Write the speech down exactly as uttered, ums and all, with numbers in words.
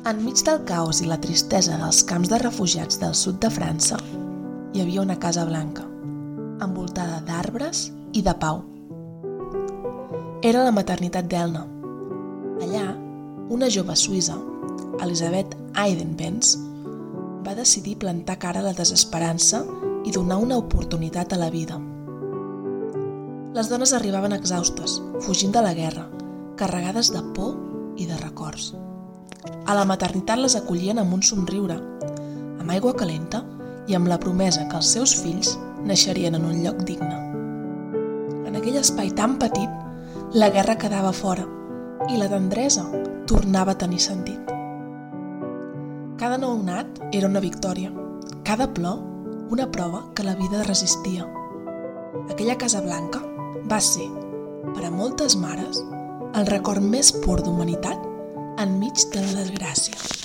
Enmig del caos i la tristesa dels camps de refugiats del sud de França, hi havia una casa blanca, envoltada d'arbres i de pau. Era la maternitat d'Elna. Allà, una jove suïssa, Elisabeth Eidenbenz, va decidir plantar cara a la desesperança i donar una oportunitat a la vida. Les dones arribaven exhaustes, fugint de la guerra, carregades de por i de records. A la maternitat les acollien amb un somriure, amb aigua calenta i amb la promesa que els seus fills naixerien en un lloc digne. En aquell espai tan petit, la guerra quedava fora i la tendresa tornava a tenir sentit. Cada nounat era una victòria, cada plor una prova que la vida resistia. Aquella casa blanca va ser, per a moltes mares, el record més pur d'humanitat enmig de la desgràcia.